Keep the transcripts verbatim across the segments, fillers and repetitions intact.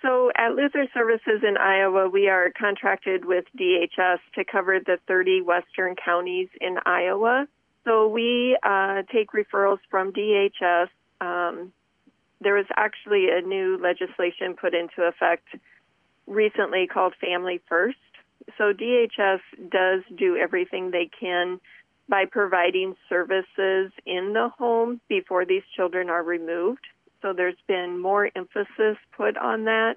So at Luther Services in Iowa, we are contracted with D H S to cover the thirty western counties in Iowa. So we uh, take referrals from D H S. Um, there was actually a new legislation put into effect recently called Family First. So D H S does do everything they can by providing services in the home before these children are removed. So there's been more emphasis put on that.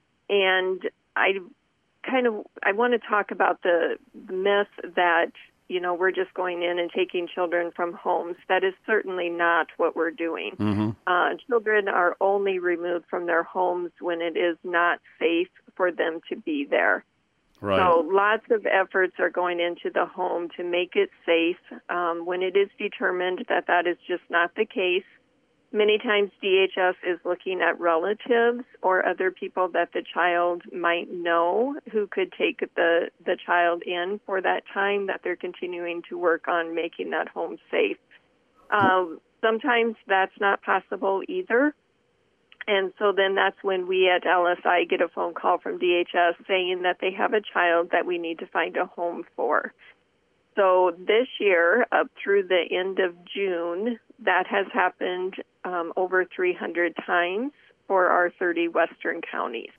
And I kind of, I want to talk about the myth that, you know, we're just going in and taking children from homes. That is certainly not what we're doing. Mm-hmm. Uh, children are only removed from their homes when it is not safe for them to be there. Right. So lots of efforts are going into the home to make it safe. Um, when it is determined that that is just not the case, many times D H S is looking at relatives or other people that the child might know who could take the, the child in for that time that they're continuing to work on making that home safe. Um, sometimes that's not possible either. And so then that's when we at L S I get a phone call from D H S saying that they have a child that we need to find a home for. So this year, up through the end of June, that has happened um, over three hundred times for our thirty western counties.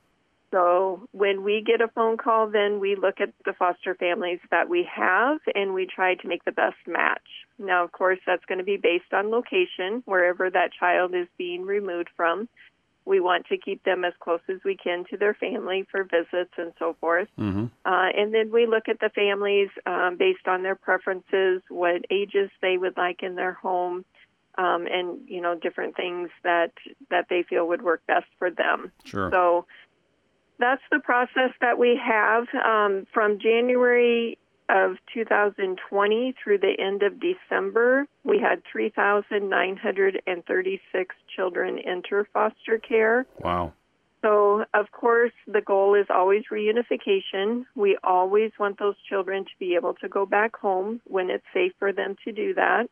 So when we get a phone call, then we look at the foster families that we have, and we try to make the best match. Now, of course, that's going to be based on location, wherever that child is being removed from. We want to keep them as close as we can to their family for visits and so forth. Mm-hmm. Uh, and then we look at the families um, based on their preferences, what ages they would like in their home, um, and, you know, different things that, that they feel would work best for them. Sure. So that's the process that we have. Um, from January of two thousand twenty through the end of December, we had three thousand nine hundred thirty-six children enter foster care. Wow. So, of course, the goal is always reunification. We always want those children to be able to go back home when it's safe for them to do that.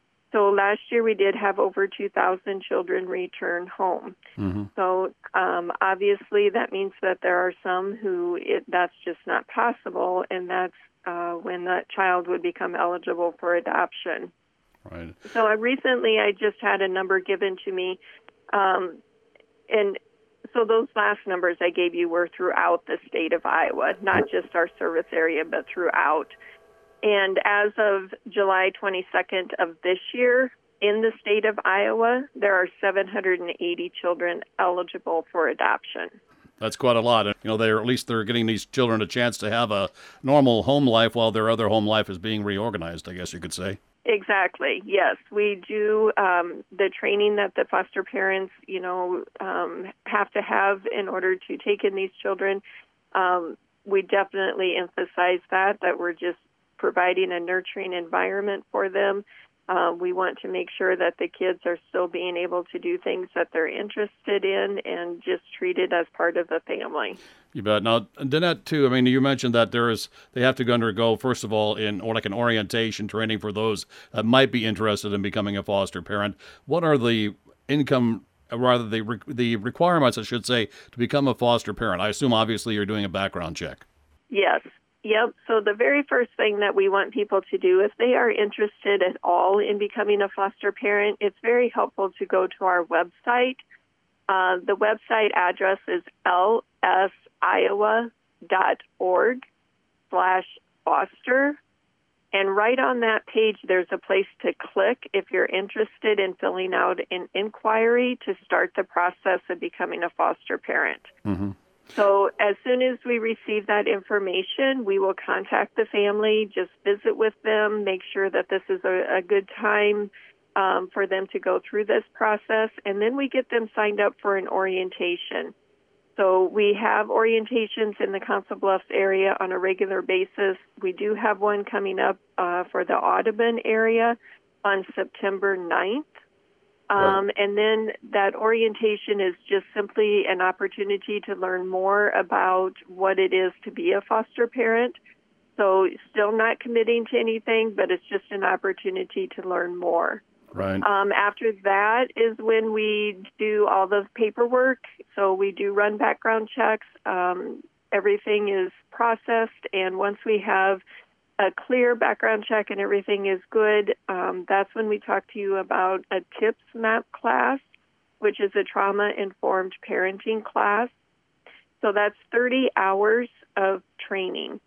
So last year we did have over two thousand children return home. Mm-hmm. So um, obviously that means that there are some who it, that's just not possible, and that's uh, when that child would become eligible for adoption. Right. So I recently I just had a number given to me, um, and so those last numbers I gave you were throughout the state of Iowa, not just our service area, but throughout. And as of July twenty-second of this year, in the state of Iowa, there are seven hundred eighty children eligible for adoption. That's quite a lot. You know, they're at least they're getting these children a chance to have a normal home life while their other home life is being reorganized, I guess you could say. Exactly. Yes, we do um, the training that the foster parents, you know, um, have to have in order to take in these children. Um, we definitely emphasize that, that we're just providing a nurturing environment for them. Uh, we want to make sure that the kids are still being able to do things that they're interested in and just treated as part of the family. You bet. Now, Danette, too, I mean, you mentioned that there is, they have to undergo, first of all, in or like an orientation training for those that might be interested in becoming a foster parent. What are the income, or rather the re- the requirements, I should say, to become a foster parent? I assume, obviously, you're doing a background check. Yes. Yep. So the very first thing that we want people to do, if they are interested at all in becoming a foster parent, it's very helpful to go to our website. Uh, the website address is lsiowa dot org slash foster. And right on that page, there's a place to click if you're interested in filling out an inquiry to start the process of becoming a foster parent. Mm-hmm. So as soon as we receive that information, we will contact the family, just visit with them, make sure that this is a, a good time um, for them to go through this process, and then we get them signed up for an orientation. So we have orientations in the Council Bluffs area on a regular basis. We do have one coming up uh, for the Audubon area on September ninth. Um, and then that orientation is just simply an opportunity to learn more about what it is to be a foster parent. So still not committing to anything, but it's just an opportunity to learn more. Right. Um, after that is when we do all the paperwork. So we do run background checks. Um, everything is processed, and once we have a clear background check and everything is good, um, that's when we talk to you about a TIPS MAP class, which is a trauma-informed parenting class. So that's thirty hours of training.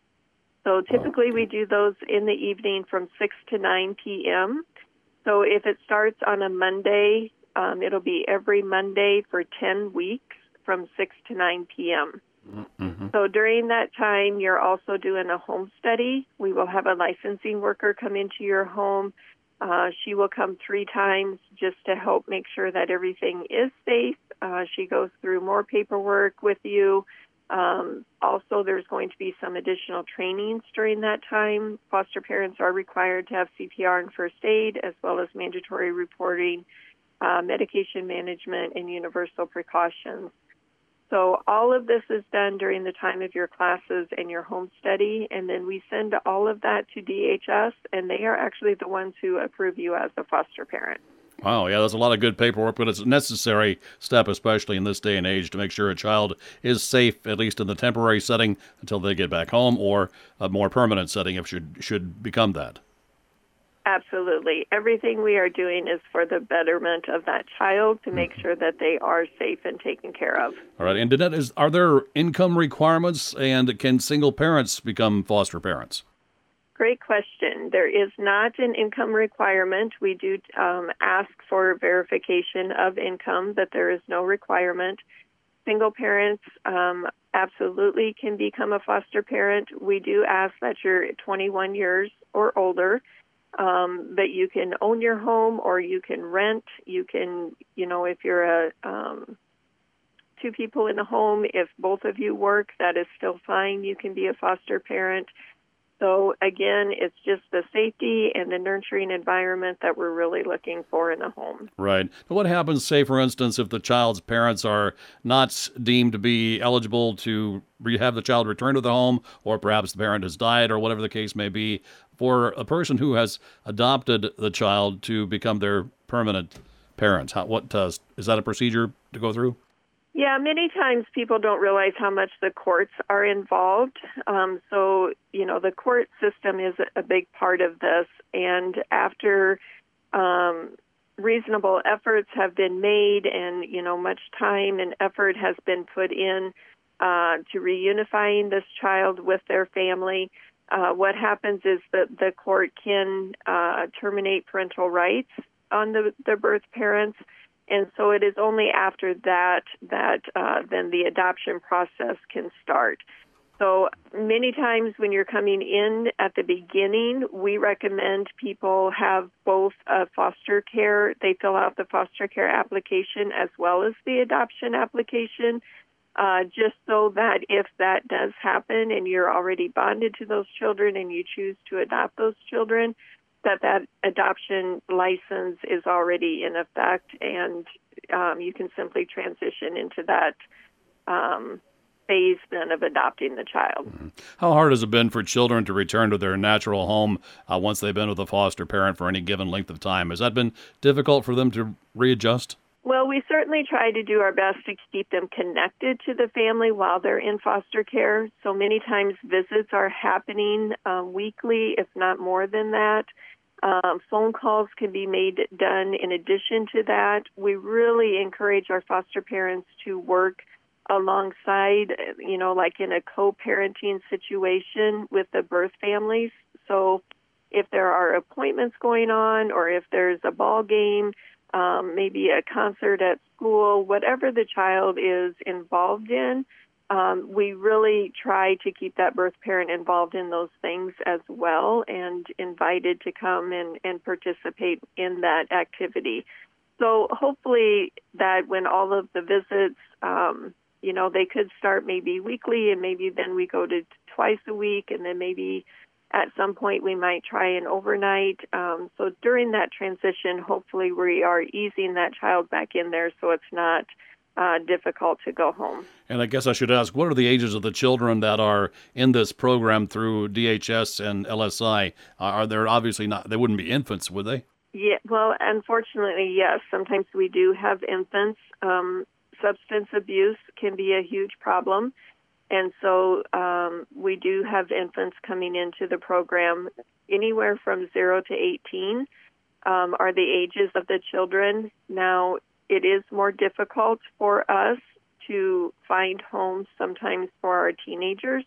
So typically we do those in the evening from six to nine p.m. So if it starts on a Monday, um, it'll be every Monday for ten weeks from six to nine p.m. Mm-hmm. So during that time, you're also doing a home study. We will have a licensing worker come into your home. Uh, she will come three times just to help make sure that everything is safe. Uh, she goes through more paperwork with you. Um, also, there's going to be some additional trainings during that time. Foster parents are required to have C P R and first aid, as well as mandatory reporting, uh, medication management, and universal precautions. So all of this is done during the time of your classes and your home study, and then we send all of that to D H S, and they are actually the ones who approve you as a foster parent. Wow, yeah, that's a lot of good paperwork, but it's a necessary step, especially in this day and age, to make sure a child is safe, at least in the temporary setting, until they get back home, or a more permanent setting if should should become that. Absolutely. Everything we are doing is for the betterment of that child to make sure that they are safe and taken care of. All right, and Danette, is, are there income requirements, and can single parents become foster parents? Great question. There is not an income requirement. We do um, ask for verification of income, but there is no requirement. Single parents um, absolutely can become a foster parent. We do ask that you're twenty-one years or older, um, but you can own your home or you can rent. You can, you know, if you're a um, two people in a home, if both of you work, that is still fine. You can be a foster parent. So, again, it's just the safety and the nurturing environment that we're really looking for in a home. Right. But what happens, say, for instance, if the child's parents are not deemed to be eligible to re- have the child return to the home, or perhaps the parent has died, or whatever the case may be, for a person who has adopted the child to become their permanent parents? How, what uh, is that a procedure to go through? Yeah, many times people don't realize how much the courts are involved. Um, so, you know, the court system is a big part of this. And after um, reasonable efforts have been made and, you know, much time and effort has been put in uh, to reunifying this child with their family, uh, what happens is that the court can uh, terminate parental rights on the, the birth parents. And so it is only after that that uh, then the adoption process can start. So many times when you're coming in at the beginning, we recommend people have both a foster care, they fill out the foster care application as well as the adoption application, uh, just so that if that does happen and you're already bonded to those children and you choose to adopt those children, that that adoption license is already in effect, and um, you can simply transition into that um, phase then of adopting the child. Mm-hmm. How hard has it been for children to return to their natural home uh, once they've been with a foster parent for any given length of time? Has that been difficult for them to readjust? Well, we certainly try to do our best to keep them connected to the family while they're in foster care. So many times visits are happening um, weekly, if not more than that. Um, phone calls can be made done in addition to that. We really encourage our foster parents to work alongside, you know, like in a co-parenting situation with the birth families. So if there are appointments going on or if there's a ball game, um, maybe a concert at school, whatever the child is involved in, Um, we really try to keep that birth parent involved in those things as well and invited to come and, and participate in that activity. So hopefully that when all of the visits, um, you know, they could start maybe weekly and maybe then we go to twice a week and then maybe at some point we might try an overnight. Um, so during that transition, hopefully we are easing that child back in there so it's not Uh, difficult to go home. And I guess I should ask, what are the ages of the children that are in this program through D H S and L S I? Are there obviously not, they wouldn't be infants, would they? Yeah, well, unfortunately, yes. Sometimes we do have infants. Um, substance abuse can be a huge problem. And so um, we do have infants coming into the program anywhere from zero to eighteen um, are the ages of the children. Now, it is more difficult for us to find homes sometimes for our teenagers.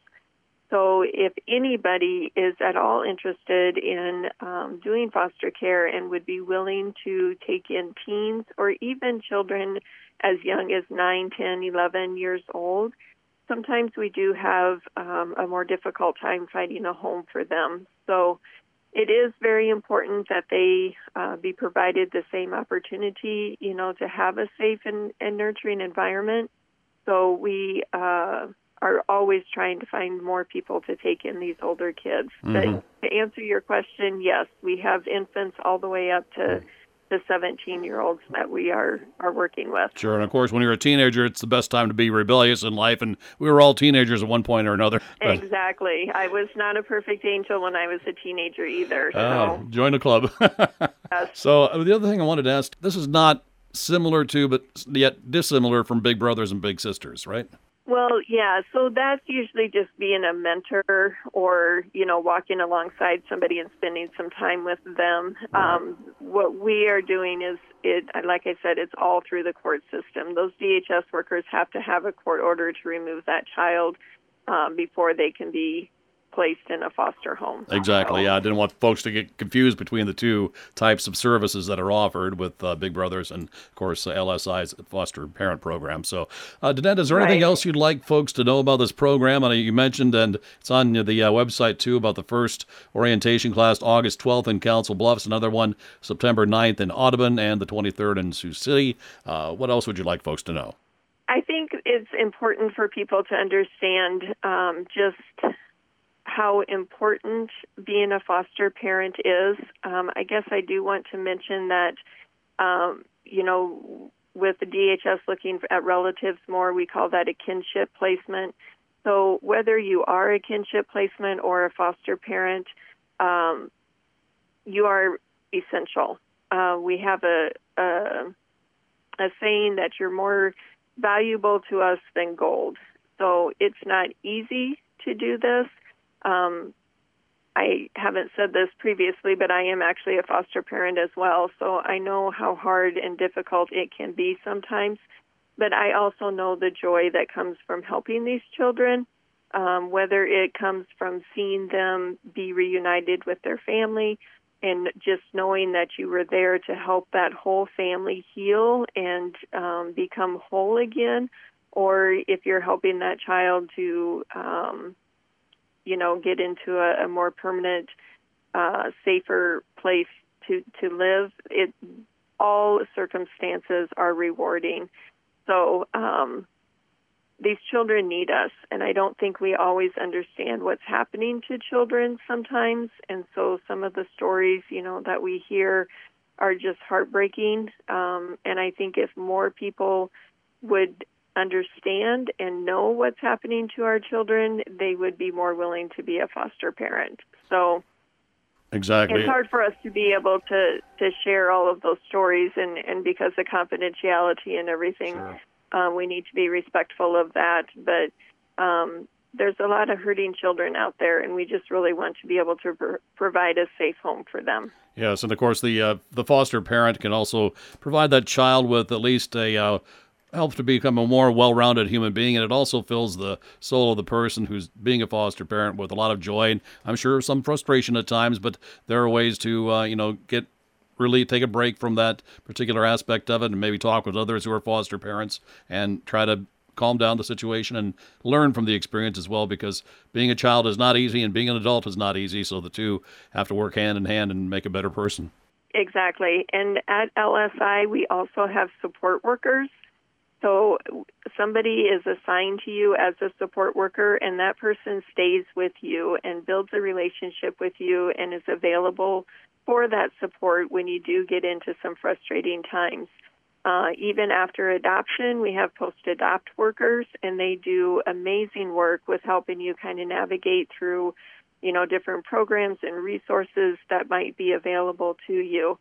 So if anybody is at all interested in um, doing foster care and would be willing to take in teens or even children as young as nine, ten, eleven years old, sometimes we do have um, a more difficult time finding a home for them. So it is very important that they uh, be provided the same opportunity, you know, to have a safe and, and nurturing environment. So we uh, are always trying to find more people to take in these older kids. Mm-hmm. But to answer your question, yes, we have infants all the way up to the seventeen-year-olds that we are, are working with. Sure, and of course, when you're a teenager, it's the best time to be rebellious in life, and we were all teenagers at one point or another. But, exactly. I was not a perfect angel when I was a teenager either. So. Oh, join the club. Yes. So uh, the other thing I wanted to ask, this is not similar to, but yet dissimilar from Big Brothers and Big Sisters, right? Well, yeah, so that's usually just being a mentor or, you know, walking alongside somebody and spending some time with them. Um, what we are doing is, it, like I said, it's all through the court system. Those D H S workers have to have a court order to remove that child um, before they can be placed in a foster home. Exactly. So, Yeah, I didn't want folks to get confused between the two types of services that are offered with uh, Big Brothers and, of course, uh, L S I's foster parent program. So, uh, Danette, is there anything Right. else you'd like folks to know about this program? And you mentioned, and it's on the uh, website too, about the first orientation class, August twelfth in Council Bluffs, another one September ninth in Audubon, and the twenty-third in Sioux City. Uh, what else would you like folks to know? I think it's important for people to understand um, just how important being a foster parent is. Um, I guess I do want to mention that, um, you know, with the D H S looking at relatives more, we call that a kinship placement. So whether you are a kinship placement or a foster parent, um, you are essential. Uh, we have a, a, a saying that you're more valuable to us than gold. So it's not easy to do this. Um, I haven't said this previously, but I am actually a foster parent as well, so I know how hard and difficult it can be sometimes. But I also know the joy that comes from helping these children, um, whether it comes from seeing them be reunited with their family and just knowing that you were there to help that whole family heal and um, become whole again, or if you're helping that child to um, you know, get into a, a more permanent, uh, safer place to, to live. It, all circumstances are rewarding. So um, these children need us, and I don't think we always understand what's happening to children sometimes. And so some of the stories, you know, that we hear are just heartbreaking. Um, and I think if more people would understand and know what's happening to our children, they would be more willing to be a foster parent. So Exactly. it's hard for us to be able to, to share all of those stories, and, and because of confidentiality and everything, Sure. uh, we need to be respectful of that. But um, there's a lot of hurting children out there, and we just really want to be able to pr- provide a safe home for them. Yes, and of course the uh, the foster parent can also provide that child with at least a uh, helps to become a more well-rounded human being, and it also fills the soul of the person who's being a foster parent with a lot of joy, and I'm sure some frustration at times, but there are ways to, uh, you know, get really take a break from that particular aspect of it and maybe talk with others who are foster parents and try to calm down the situation and learn from the experience as well, because being a child is not easy and being an adult is not easy, so the two have to work hand in hand and make a better person. Exactly. And at L S I, we also have support workers. So somebody is assigned to you as a support worker, and that person stays with you and builds a relationship with you and is available for that support when you do get into some frustrating times. Uh, even after adoption, we have post-adopt workers, and they do amazing work with helping you kind of navigate through, you know, different programs and resources that might be available to you.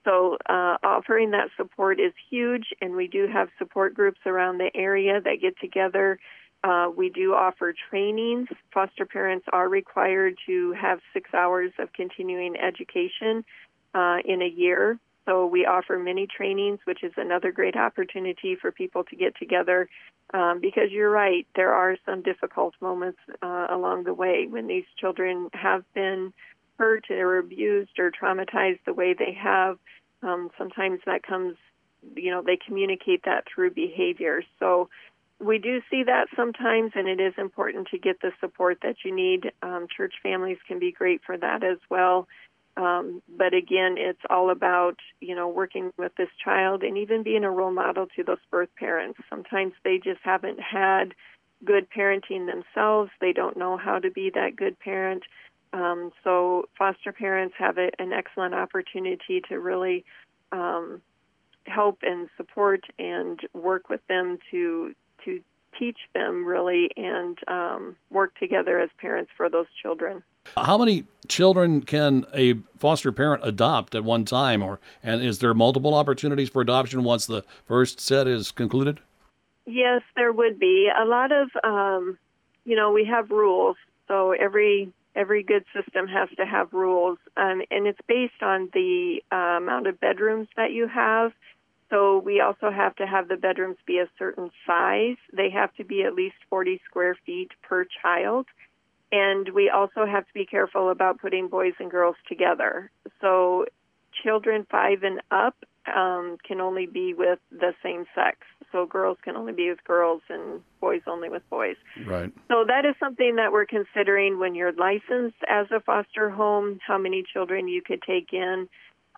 So uh, offering that support is huge, and we do have support groups around the area that get together. Uh, we do offer trainings. Foster parents are required to have six hours of continuing education uh, in a year. So we offer many trainings, which is another great opportunity for people to get together um, because you're right, there are some difficult moments uh, along the way when these children have been hurt or abused or traumatized the way they have. Um, sometimes that comes, you know, they communicate that through behavior. So we do see that sometimes, and it is important to get the support that you need. Um, church families can be great for that as well. Um, but again, it's all about, you know, working with this child and even being a role model to those birth parents. Sometimes they just haven't had good parenting themselves. They don't know how to be that good parent. Um, so foster parents have a, an excellent opportunity to really um, help and support and work with them to to teach them really and um, work together as parents for those children. How many children can a foster parent adopt at one time, or and is there multiple opportunities for adoption once the first set is concluded? Yes, there would be. A lot of, um, you know, we have rules, so every every good system has to have rules, um, and it's based on the uh, amount of bedrooms that you have. So we also have to have the bedrooms be a certain size. They have to be at least forty square feet per child. And we also have to be careful about putting boys and girls together. So children five and up um, can only be with the same sex. So girls can only be with girls and boys only with boys. Right. So that is something that we're considering when you're licensed as a foster home, how many children you could take in.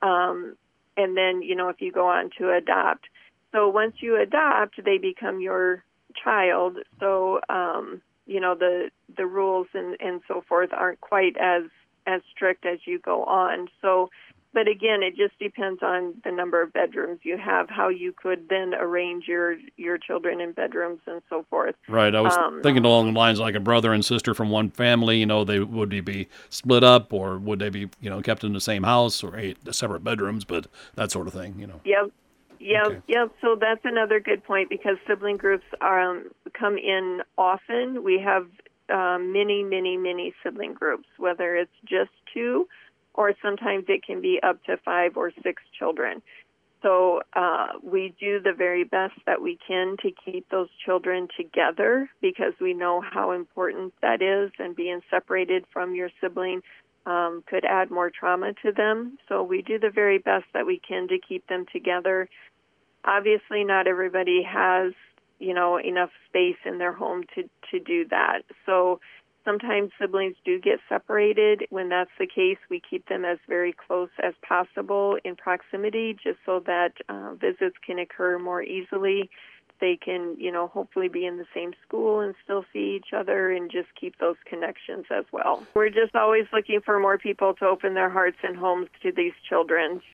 Um, and then, you know, if you go on to adopt. So once you adopt, they become your child. So, um, you know, the the rules and, and so forth aren't quite as, as strict as you go on. So, but again, it just depends on the number of bedrooms you have, how you could then arrange your, your children in bedrooms and so forth. Right. I was Um, thinking along the lines like a brother and sister from one family, you know, they would they be split up or would they be, you know, kept in the same house or eight separate bedrooms, but that sort of thing, you know. Yep. Yep, Okay. yep. So that's another good point because sibling groups are, um, come in often. We have um, many, many, many sibling groups, whether it's just two or sometimes it can be up to five or six children. So uh, we do the very best that we can to keep those children together because we know how important that is, and being separated from your sibling um, could add more trauma to them. So we do the very best that we can to keep them together. Obviously, not everybody has, you know, enough space in their home to, to do that. So sometimes siblings do get separated. When that's the case, we keep them as very close as possible in proximity just so that uh, visits can occur more easily. They can, you know, hopefully be in the same school and still see each other and just keep those connections as well. We're just always looking for more people to open their hearts and homes to these children.